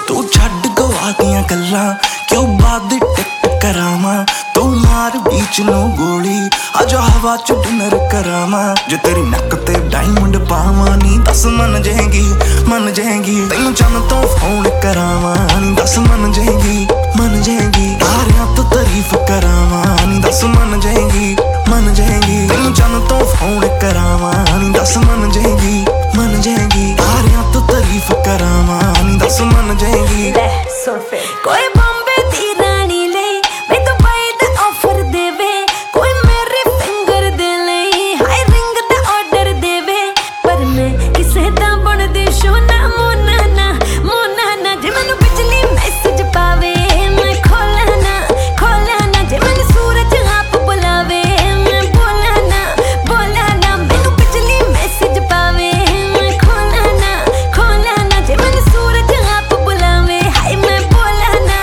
तू छड्ड गवा दियां गल्लां क्यों बाद टिक करावां तू मार बीच नूं गोली आजा हवा च डिनर करावां जे तेरी नक ते डायमंड पावां नी दस मन जाएगी तैनूं चन्न तो फोन करावां नी दस मन जाएगी तारियां तो तारीफ करावां नी दस मन जाएगी तैनूं चन्न तो फोन करावां नी दस मन जाएगी तारियां तो तारीफ करावां नी दस मन जाएगी कोई बॉम्बे दी रानी ले वे दुबई दा ऑफर देवे कोई मेरे फिंगर दे ले हाई रिंग दा ऑर्डर देवे पर मैं किसे दा बन दे सोना मोना ना जे मैनू बिजली मैसेज पावे मैं खोला ना जे मैनू सूरज आप बुलावे मैं बोला ना मैनू बिजली मैसेज पावे मैं खोला ना जे मैनू सूरज आप बुलावे हाय मैं बोला ना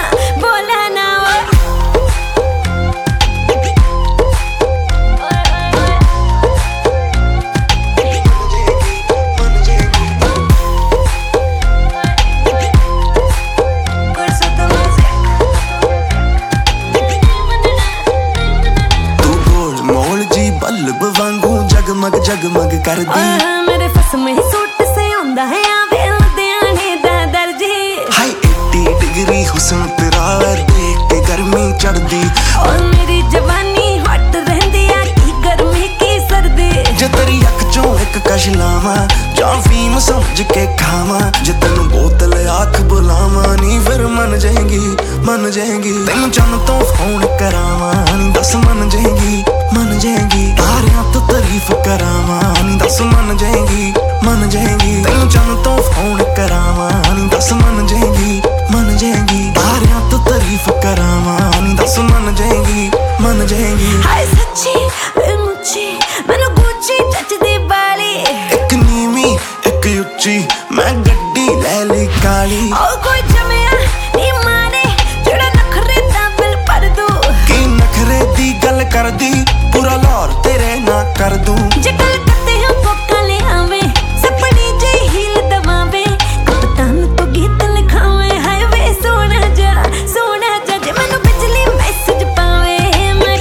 तू गोल मोल जी बल्ब वांगू जगमग कर दी मेरे फसम ही सूट से आंदा है आवे लुधियाने दा दर्जी हाय 80 डिग्री हुस्न तेरा देख के गर्मी चढ़दी और मेरी जवानी हट रहंदी आ की गर्मी की सर्दी जे तेरी अख चों एक कश लावां जां फीम समझ के खावां जे तैनूं बोतल आख बुलावां नी फिर मन जाएगी तैनूं चन्न तो फोन करावां नी दस मन जाएगी तारियां तो तारीफ करावां नी दस मन जाएगी तैनूं चन्न तो फोन करावां नी दस मन जाएगी तारियां तो तारीफ करावां नी दस मन जाएगी हाय सच्ची वे मुच्ची मैनू गुच्ची जचदी बाली एक नीवी एक उच्ची मैं गड्डी ले ली काली ओ कोई जमिया नी मारे जेड़ा नखरे दा बिल भर दू की नखरे दी गल कर दी पूरा लाहौर तेरे ना कर दूं जे गल करते हो कोका ले आवे सपनी जे हील दबावे कप्तान तो गीत लिखावे हाय वे सोना जा जे मैनू बिजली मैसेज पावे मैं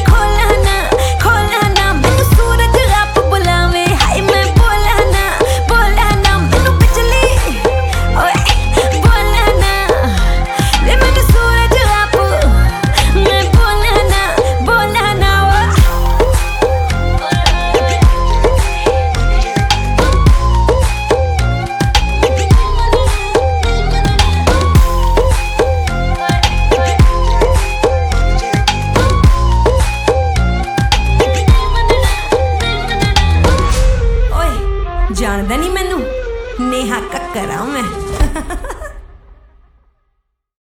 खोला ना मैनू सूरज आप बुलावे हाय मैं बोला ना मैनू बिजली ओए बोला ना ले मैनू सूरज आप मैं बोला ना ਓਏ ਜਾਣਦਾ ਨਹੀਂ ਮੈਨੂੰ ਨੇਹਾ ਕੱਕਰ ਆ ਮੈਂ